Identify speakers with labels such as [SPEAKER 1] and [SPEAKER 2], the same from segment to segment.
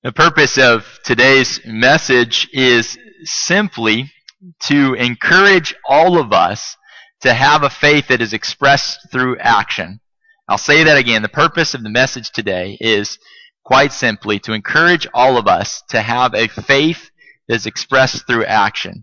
[SPEAKER 1] The purpose of today's message is simply to encourage all of us to have a faith that is expressed through action. I'll say that again. The purpose of the message today is quite simply to encourage all of us to have a faith that is expressed through action.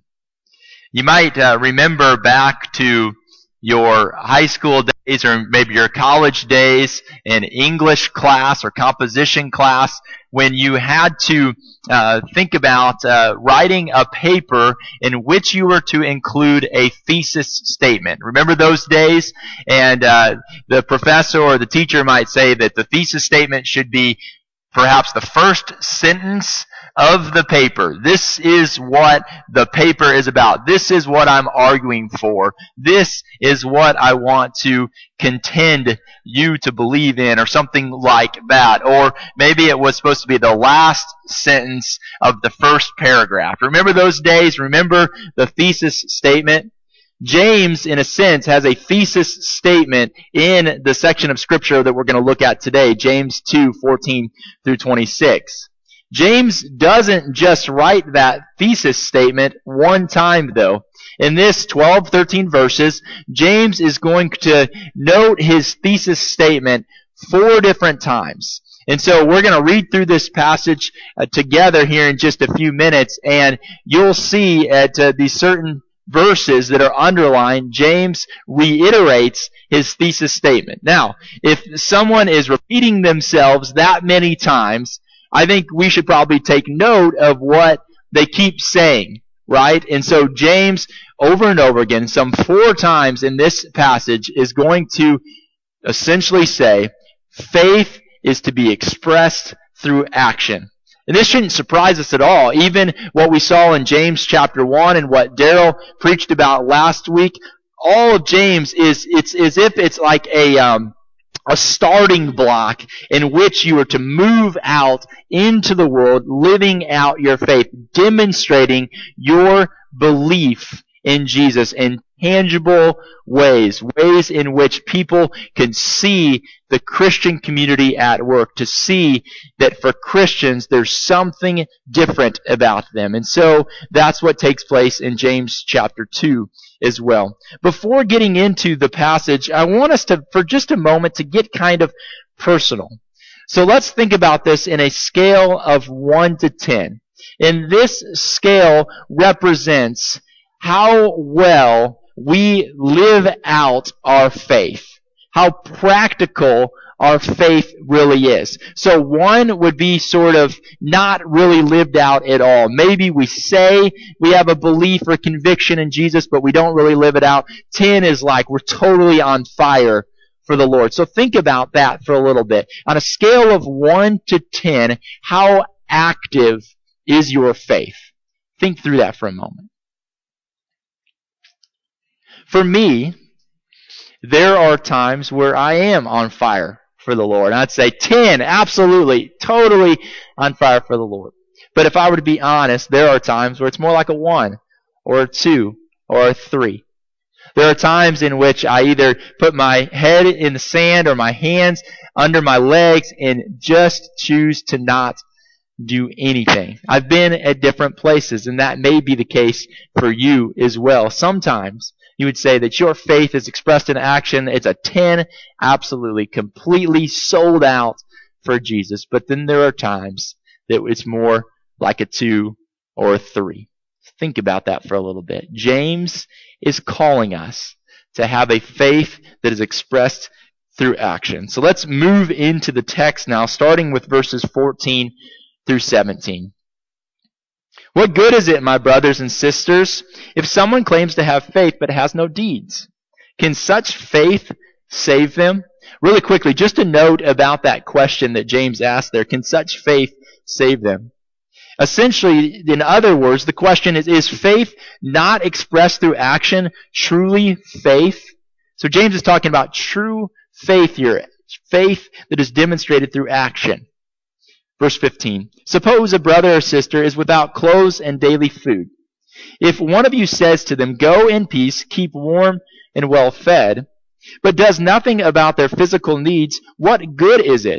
[SPEAKER 1] You might remember back to your high school days or maybe your college days in English class or composition class when you had to think about writing a paper in which you were to include a thesis statement. Remember those days? And the professor or the teacher might say that the thesis statement should be perhaps the first sentence of the paper. This is what the paper is about. This is what I'm arguing for. This is what I want to contend you to believe in, or something like that. Or maybe it was supposed to be the last sentence of the first paragraph. Remember those days? Remember the thesis statement? James, in a sense, has a thesis statement in the section of Scripture that we're going to look at today, James 2:14 through 26. James doesn't just write that thesis statement one time, though. In this 13 verses, James is going to note his thesis statement 4 different times. And so we're going to read through this passage together here in just a few minutes, and you'll see at these certain verses that are underlined, James reiterates his thesis statement. Now, if someone is repeating themselves that many times, I think we should probably take note of what they keep saying, right? And so James, over and over again, some 4 times in this passage, is going to essentially say, faith is to be expressed through action. And this shouldn't surprise us at all. Even what we saw in James chapter 1 and what Daryl preached about last week, all of James it's as if it's like a starting block in which you are to move out into the world, living out your faith, demonstrating your belief in Jesus in tangible ways in which people can see the Christian community at work, to see that for Christians there's something different about them. And so that's what takes place in James chapter 2 as well. Before getting into the passage, I want us to, for just a moment, to get kind of personal. So let's think about this in a scale of 1 to 10. And this scale represents how well we live out our faith, how practical our faith really is. So 1 would be sort of not really lived out at all. Maybe we say we have a belief or conviction in Jesus, but we don't really live it out. 10 is like we're totally on fire for the Lord. So think about that for a little bit. On a scale of 1 to 10, how active is your faith? Think through that for a moment. For me, there are times where I am on fire for the Lord. I'd say 10, absolutely, totally on fire for the Lord. But if I were to be honest, there are times where it's more like a 1 or a 2 or a 3. There are times in which I either put my head in the sand or my hands under my legs and just choose to not do anything. I've been at different places, and that may be the case for you as well. Sometimes you would say that your faith is expressed in action. It's a 10, absolutely, completely sold out for Jesus. But then there are times that it's more like a 2 or a 3. Think about that for a little bit. James is calling us to have a faith that is expressed through action. So let's move into the text now, starting with verses 14 through 17. What good is it, my brothers and sisters, if someone claims to have faith but has no deeds? Can such faith save them? Really quickly, just a note about that question that James asked there. Can such faith save them? Essentially, in other words, the question is faith not expressed through action truly faith? So James is talking about true faith here, faith that is demonstrated through action. Verse 15, suppose a brother or sister is without clothes and daily food. If one of you says to them, go in peace, keep warm and well fed, but does nothing about their physical needs, what good is it?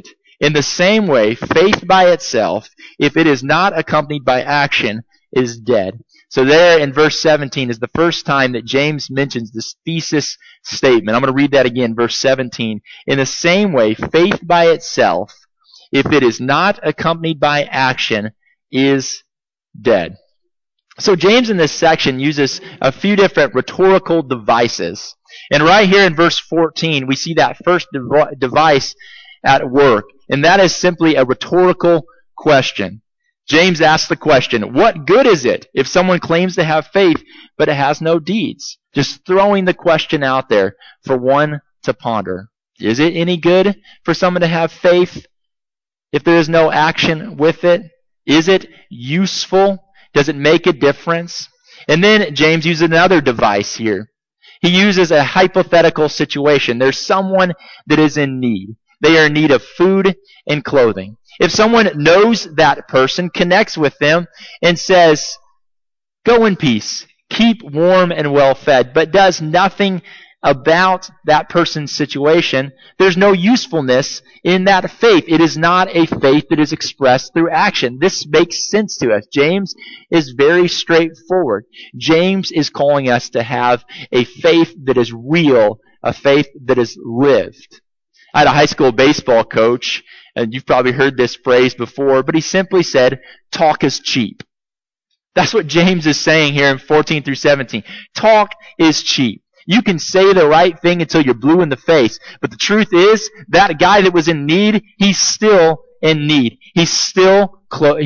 [SPEAKER 1] In the same way, faith by itself, if it is not accompanied by action, is dead. So there in verse 17 is the first time that James mentions this thesis statement. I'm going to read that again, verse 17. In the same way, faith by itself, if it is not accompanied by action, is dead. So James in this section uses a few different rhetorical devices. And right here in verse 14, we see that first device at work. And that is simply a rhetorical question. James asks the question, what good is it if someone claims to have faith but it has no deeds? Just throwing the question out there for one to ponder. Is it any good for someone to have faith if there is no action with it? Is it useful? Does it make a difference? And then James uses another device here. He uses a hypothetical situation. There's someone that is in need. They are in need of food and clothing. If someone knows that person, connects with them, and says, go in peace, keep warm and well fed, but does nothing about that person's situation, there's no usefulness in that faith. It is not a faith that is expressed through action. This makes sense to us. James is very straightforward. James is calling us to have a faith that is real, a faith that is lived. I had a high school baseball coach, and you've probably heard this phrase before, but he simply said, talk is cheap. That's what James is saying here in 14 through 17. Talk is cheap. You can say the right thing until you're blue in the face, but the truth is, that guy that was in need, he's still in need. He's still cold.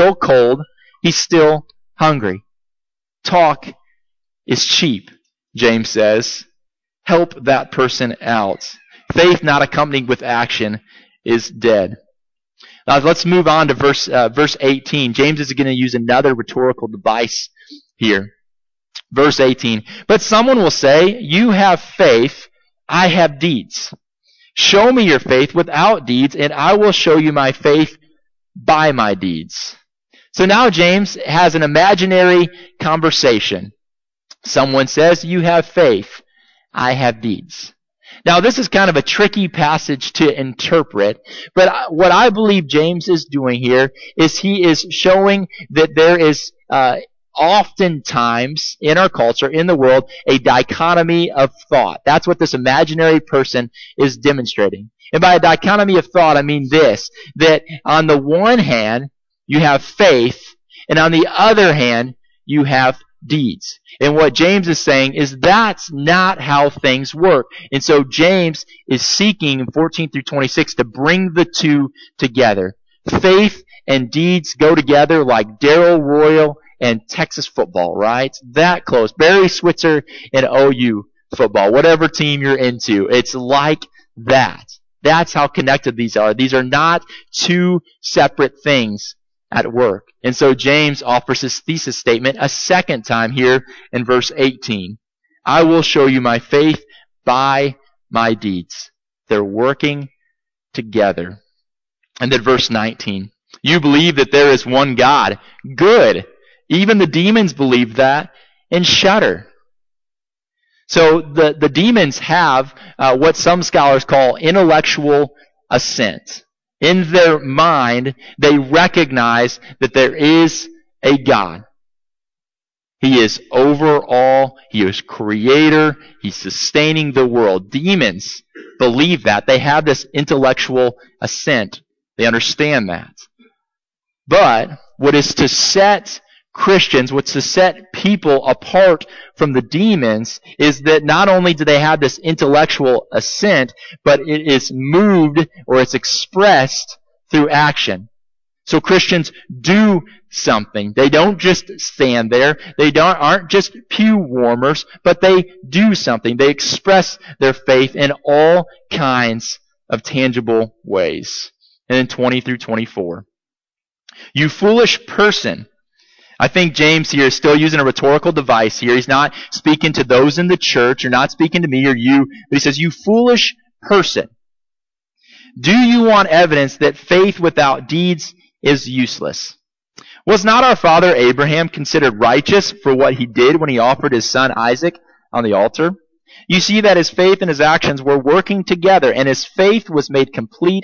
[SPEAKER 1] He's still hungry. Talk is cheap, James says. Help that person out. Faith not accompanied with action is dead. Now let's move on to verse 18. James is going to use another rhetorical device here. Verse 18. But someone will say, you have faith, I have deeds. Show me your faith without deeds, and I will show you my faith by my deeds. So now James has an imaginary conversation. Someone says, you have faith, I have deeds. Now, this is kind of a tricky passage to interpret, but what I believe James is doing here is he is showing that there is oftentimes in our culture, in the world, a dichotomy of thought. That's what this imaginary person is demonstrating. And by a dichotomy of thought, I mean this, that on the one hand, you have faith, and on the other hand, you have deeds. And what James is saying is that's not how things work. And so James is seeking in 14 through 26 to bring the two together. Faith and deeds go together like Darrell Royal and Texas football, right? That close. Barry Switzer and OU football. Whatever team you're into. It's like that. That's how connected these are. These are not two separate things at work. And so James offers his thesis statement a second time here in verse 18. I will show you my faith by my deeds. They're working together. And then verse 19. You believe that there is one God. Good. Even the demons believe that and shudder. So the demons have what some scholars call intellectual assent. In their mind, they recognize that there is a God. He is over all. He is creator. He's sustaining the world. Demons believe that. They have this intellectual assent. They understand that. But what is to set Christians, what's to set people apart from the demons is that not only do they have this intellectual assent, but it is moved or it's expressed through action. So Christians do something. They don't just stand there. They aren't just pew warmers, but they do something. They express their faith in all kinds of tangible ways. And then 20 through 24. You foolish person. I think James here is still using a rhetorical device here. He's not speaking to those in the church, or not speaking to me or you, but he says, you foolish person. Do you want evidence that faith without deeds is useless? Was not our father Abraham considered righteous for what he did when he offered his son Isaac on the altar? You see that his faith and his actions were working together, and his faith was made complete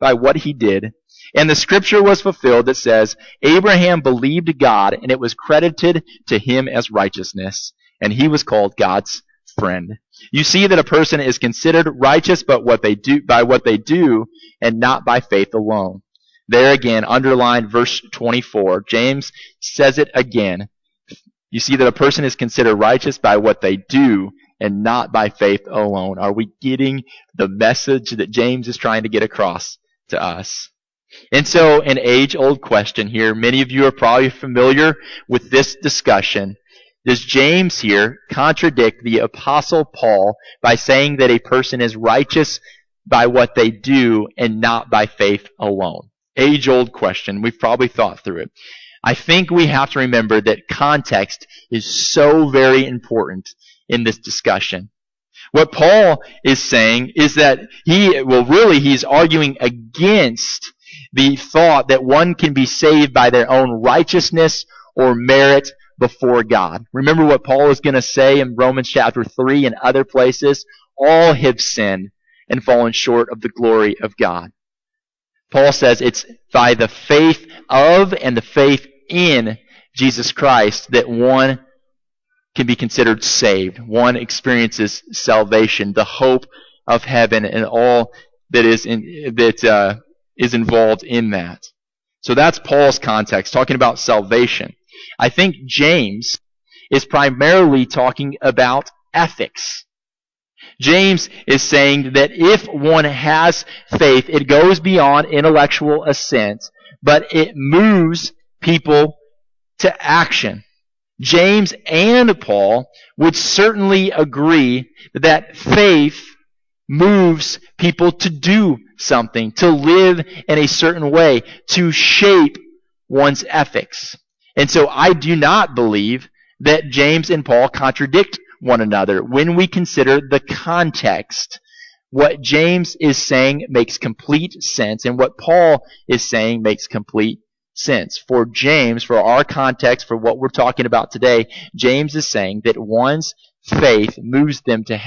[SPEAKER 1] by what he did. And the scripture was fulfilled that says, Abraham believed God, and it was credited to him as righteousness, and he was called God's friend. You see that a person is considered righteous by what they do, and not by faith alone. There again, underline verse 24. James says it again. You see that a person is considered righteous by what they do, and not by faith alone. Are we getting the message that James is trying to get across to us? And so, an age-old question here. Many of you are probably familiar with this discussion. Does James here contradict the Apostle Paul by saying that a person is righteous by what they do and not by faith alone? Age-old question. We've probably thought through it. I think we have to remember that context is so very important in this discussion. What Paul is saying is that he's arguing against the thought that one can be saved by their own righteousness or merit before God. Remember what Paul is going to say in Romans chapter 3 and other places? All have sinned and fallen short of the glory of God. Paul says it's by the faith of and the faith in Jesus Christ that one can be considered saved. One experiences salvation, the hope of heaven, and all that is involved in that. So that's Paul's context, talking about salvation. I think James is primarily talking about ethics. James is saying that if one has faith, it goes beyond intellectual assent, but it moves people to action. James and Paul would certainly agree that faith moves people to do something, to live in a certain way, to shape one's ethics. And so I do not believe that James and Paul contradict one another. When we consider the context, what James is saying makes complete sense, and what Paul is saying makes complete sense. For James, for our context, for what we're talking about today, James is saying that one's faith moves them to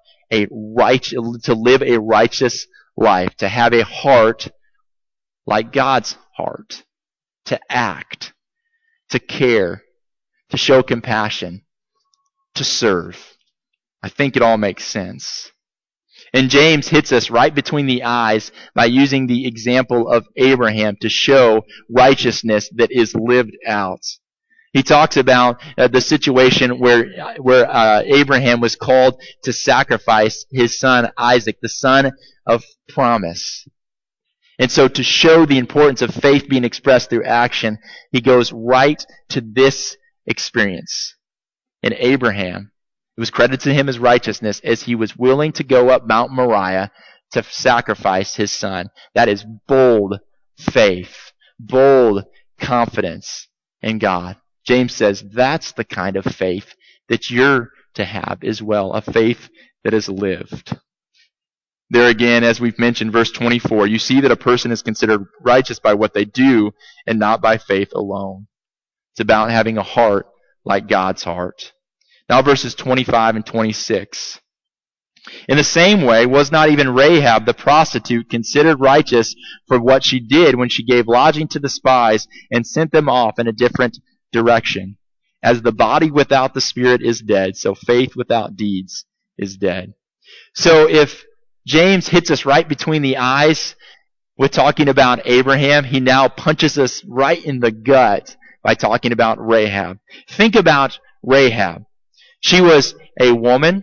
[SPEAKER 1] live a righteous life, to have a heart like God's heart, to act, to care, to show compassion, to serve. I think it all makes sense. And James hits us right between the eyes by using the example of Abraham to show righteousness that is lived out. He talks about the situation where Abraham was called to sacrifice his son Isaac, the son of promise. And so to show the importance of faith being expressed through action, he goes right to this experience. In Abraham, it was credited to him as righteousness as he was willing to go up Mount Moriah to sacrifice his son. That is bold faith, bold confidence in God. James says that's the kind of faith that you're to have as well, a faith that is lived. There again, as we've mentioned, verse 24, you see that a person is considered righteous by what they do and not by faith alone. It's about having a heart like God's heart. Now verses 25 and 26. In the same way, was not even Rahab the prostitute considered righteous for what she did when she gave lodging to the spies and sent them off in a different direction? As the body without the spirit is dead, so faith without deeds is dead. So if James hits us right between the eyes with talking about Abraham, he now punches us right in the gut by talking about Rahab. Think about Rahab. She was a woman,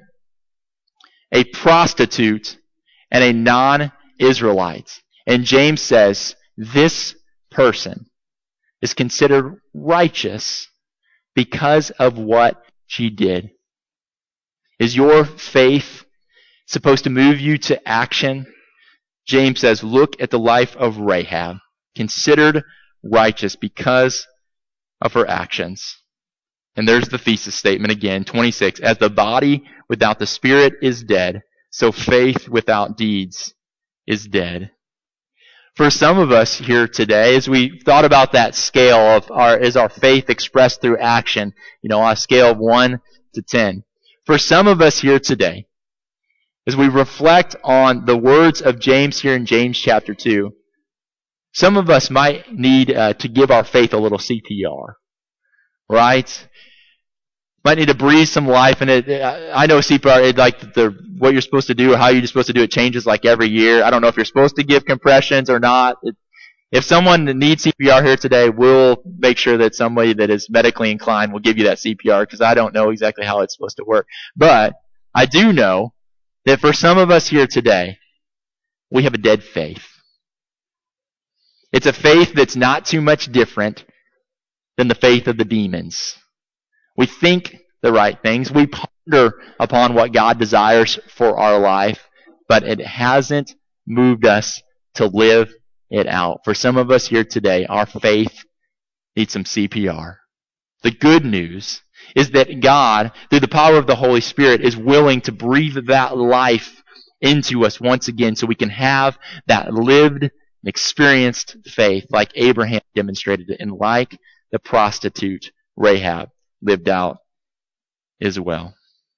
[SPEAKER 1] a prostitute, and a non-Israelite. And James says this person is considered righteous because of what she did. Is your faith supposed to move you to action? James says, look at the life of Rahab, considered righteous because of her actions. And there's the thesis statement again, 26. As the body without the spirit is dead, so faith without deeds is dead. For some of us here today, as we thought about that scale of is our faith expressed through action, on a scale of 1 to 10. For some of us here today, as we reflect on the words of James here in James chapter 2, Some of us might need to give our faith a little CPR, right? Might need to breathe some life in it. I know CPR, what you're supposed to do or how you're supposed to do it changes like every year. I don't know if you're supposed to give compressions or not. If someone needs CPR here today, we'll make sure that somebody that is medically inclined will give you that CPR, because I don't know exactly how it's supposed to work. But I do know that for some of us here today, we have a dead faith. It's a faith that's not too much different than the faith of the demons. We think the right things. We ponder upon what God desires for our life, but it hasn't moved us to live it out. For some of us here today, our faith needs some CPR. The good news is that God, through the power of the Holy Spirit, is willing to breathe that life into us once again so we can have that lived, experienced faith like Abraham demonstrated it, and like the prostitute Rahab lived out as well.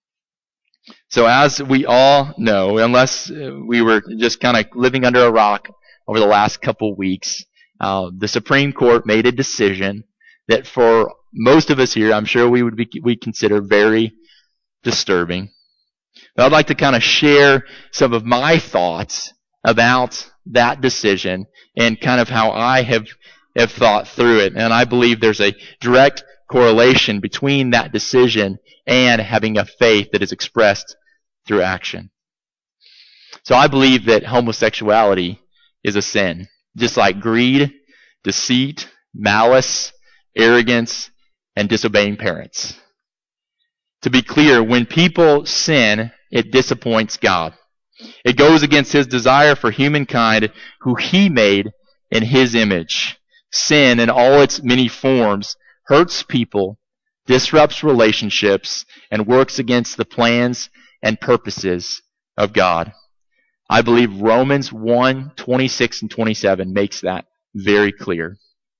[SPEAKER 1] So as we all know, unless we were just kind of living under a rock over the last couple weeks, the Supreme Court made a decision that for most of us here, I'm sure we consider very disturbing. But I'd like to kind of share some of my thoughts about that decision and kind of how I have thought through it. And I believe there's a direct correlation between that decision and having a faith that is expressed through action. So I believe that homosexuality is a sin, just like greed, deceit, malice, arrogance, and disobeying parents. To be clear, when people sin, it disappoints God. It goes against His desire for humankind, who He made in His image. Sin, in all its many forms, hurts people, disrupts relationships, and works against the plans and purposes of God. I believe Romans 1:26 and 27 makes that very clear.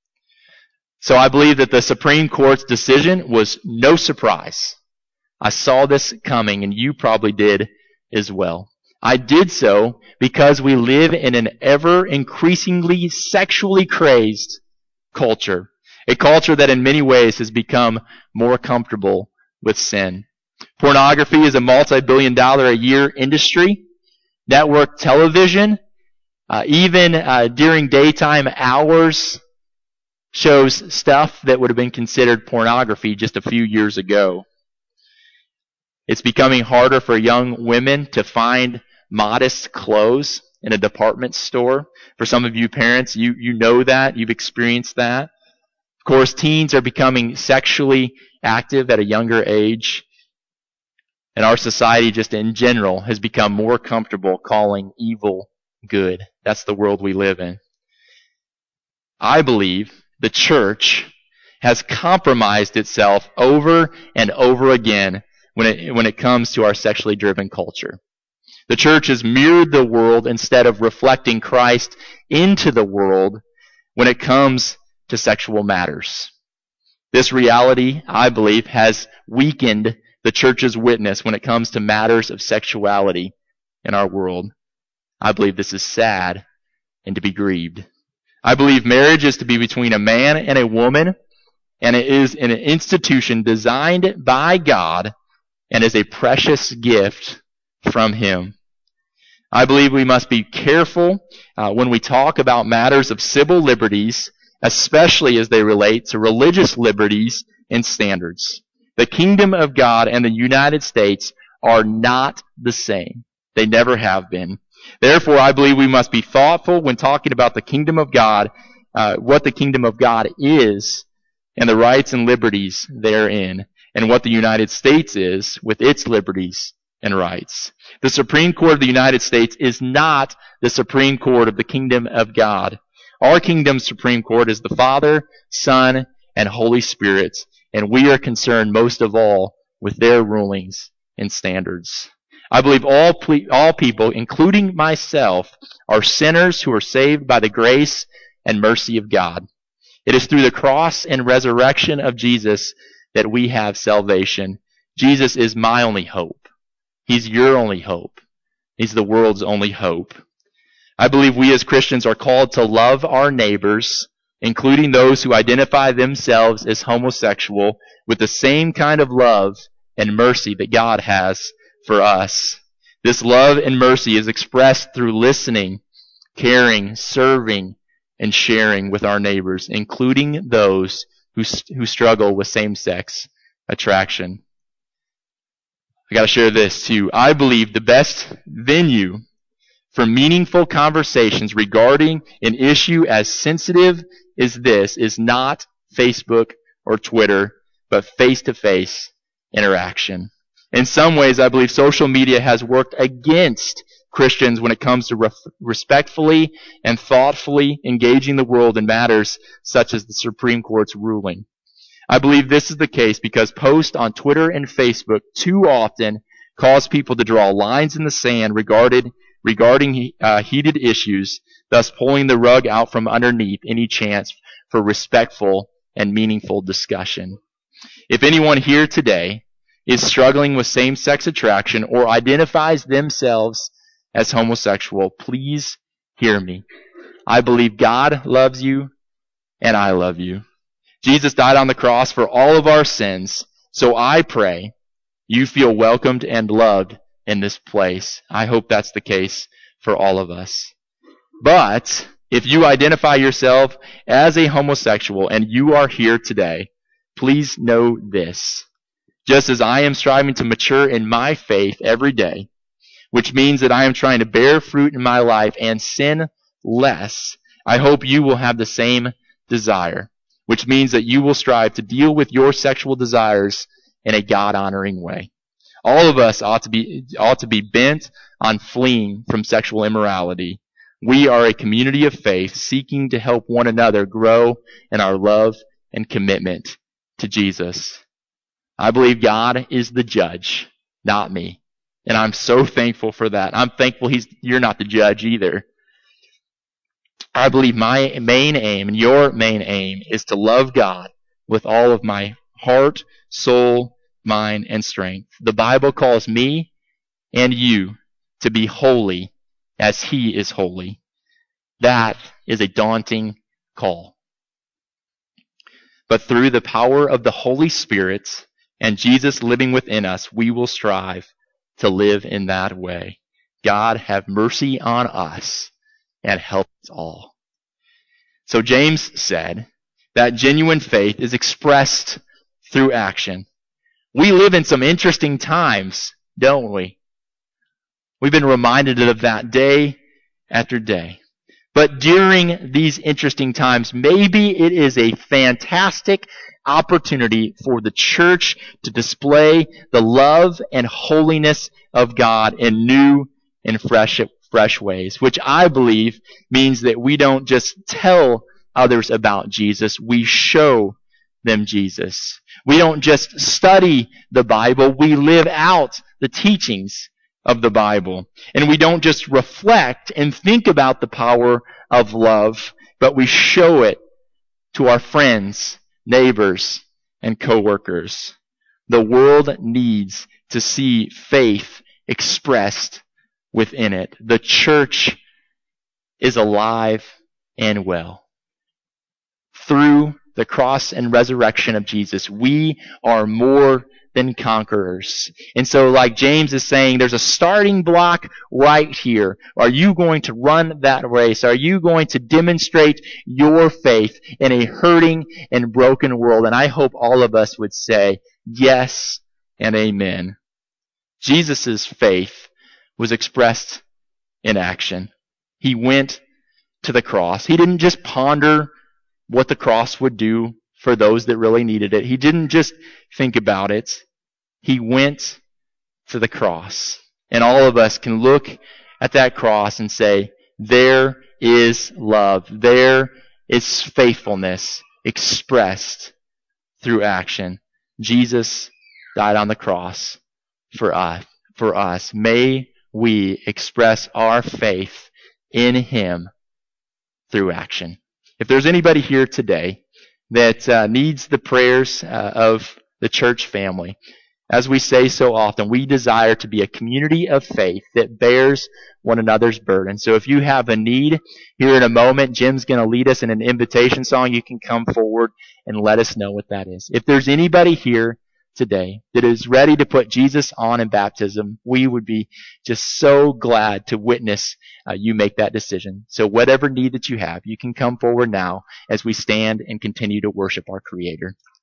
[SPEAKER 1] So I believe that the Supreme Court's decision was no surprise. I saw this coming, and you probably did as well. I did so because we live in an ever-increasingly sexually crazed culture. A culture that in many ways has become more comfortable with sin. Pornography is a multi-billion-dollar a year industry. Network television, even during daytime hours, shows stuff that would have been considered pornography just a few years ago. It's becoming harder for young women to find modest clothes in a department store. For some of you parents, you know that. You've experienced that. Of course, teens are becoming sexually active at a younger age. And our society just in general has become more comfortable calling evil good. That's the world we live in. I believe the church has compromised itself over and over again when it comes to our sexually driven culture. The church has mirrored the world instead of reflecting Christ into the world when it comes to sexual matters. This reality, I believe, has weakened the church's witness when it comes to matters of sexuality in our world. I believe this is sad and to be grieved. I believe marriage is to be between a man and a woman, and it is an institution designed by God and is a precious gift from Him. I believe we must be careful when we talk about matters of civil liberties, especially as they relate to religious liberties and standards. The kingdom of God and the United States are not the same. They never have been. Therefore, I believe we must be thoughtful when talking about the kingdom of God, what the kingdom of God is, and the rights and liberties therein, and what the United States is with its liberties and rights. The Supreme Court of the United States is not the Supreme Court of the kingdom of God. Our kingdom's Supreme Court is the Father, Son, and Holy Spirit, and we are concerned most of all with their rulings and standards. I believe all people, including myself, are sinners who are saved by the grace and mercy of God. It is through the cross and resurrection of Jesus that we have salvation. Jesus is my only hope. He's your only hope. He's the world's only hope. I believe we as Christians are called to love our neighbors, including those who identify themselves as homosexual, with the same kind of love and mercy that God has for us. This love and mercy is expressed through listening, caring, serving, and sharing with our neighbors, including those who struggle with same-sex attraction. I got to share this too. I believe the best venue for meaningful conversations regarding an issue as sensitive as this is not Facebook or Twitter, but face-to-face interaction. In some ways, I believe social media has worked against Christians when it comes to respectfully and thoughtfully engaging the world in matters such as the Supreme Court's ruling. I believe this is the case because posts on Twitter and Facebook too often cause people to draw lines in the sand regarding heated issues, thus pulling the rug out from underneath any chance for respectful and meaningful discussion. If anyone here today is struggling with same-sex attraction or identifies themselves as homosexual, please hear me. I believe God loves you and I love you. Jesus died on the cross for all of our sins, so I pray you feel welcomed and loved in this place. I hope that's the case for all of us. But if you identify yourself as a homosexual and you are here today, please know this. Just as I am striving to mature in my faith every day, which means that I am trying to bear fruit in my life and sin less, I hope you will have the same desire, which means that you will strive to deal with your sexual desires in a God-honoring way. All of us ought to be bent on fleeing from sexual immorality. We are a community of faith seeking to help one another grow in our love and commitment to Jesus. I believe God is the judge, not me. And I'm so thankful for that. I'm thankful you're not the judge either. I believe my main aim and your main aim is to love God with all of my heart, soul, mind, and strength. The Bible calls me and you to be holy as He is holy. That is a daunting call. But through the power of the Holy Spirit and Jesus living within us, we will strive to live in that way. God, have mercy on us and help us all. So James said that genuine faith is expressed through action. We live in some interesting times, don't we? We've been reminded of that day after day. But during these interesting times, maybe it is a fantastic opportunity for the church to display the love and holiness of God in new and fresh ways, which I believe means that we don't just tell others about Jesus, we show them Jesus. We don't just study the Bible, we live out the teachings of the Bible. And we don't just reflect and think about the power of love, but we show it to our friends, neighbors, and coworkers. The world needs to see faith expressed within it. The church is alive and well. Through the cross and resurrection of Jesus, we are more than conquerors. And so, like James is saying, there's a starting block right here. Are you going to run that race? Are you going to demonstrate your faith in a hurting and broken world? And I hope all of us would say yes and amen. Jesus' faith was expressed in action. He went to the cross. He didn't just ponder what the cross would do for those that really needed it. He didn't just think about it. He went to the cross. And all of us can look at that cross and say, there is love. There is faithfulness expressed through action. Jesus died on the cross for us. May we express our faith in Him through action. If there's anybody here today that needs the prayers of the church family, As we say so often, we desire to be a community of faith that bears one another's burden. So if you have a need, here in a moment, Jim's going to lead us in an invitation song. You can come forward and let us know what that is. If there's anybody here today that is ready to put Jesus on in baptism, we would be just so glad to witness you make that decision. So whatever need that you have, you can come forward now as we stand and continue to worship our Creator.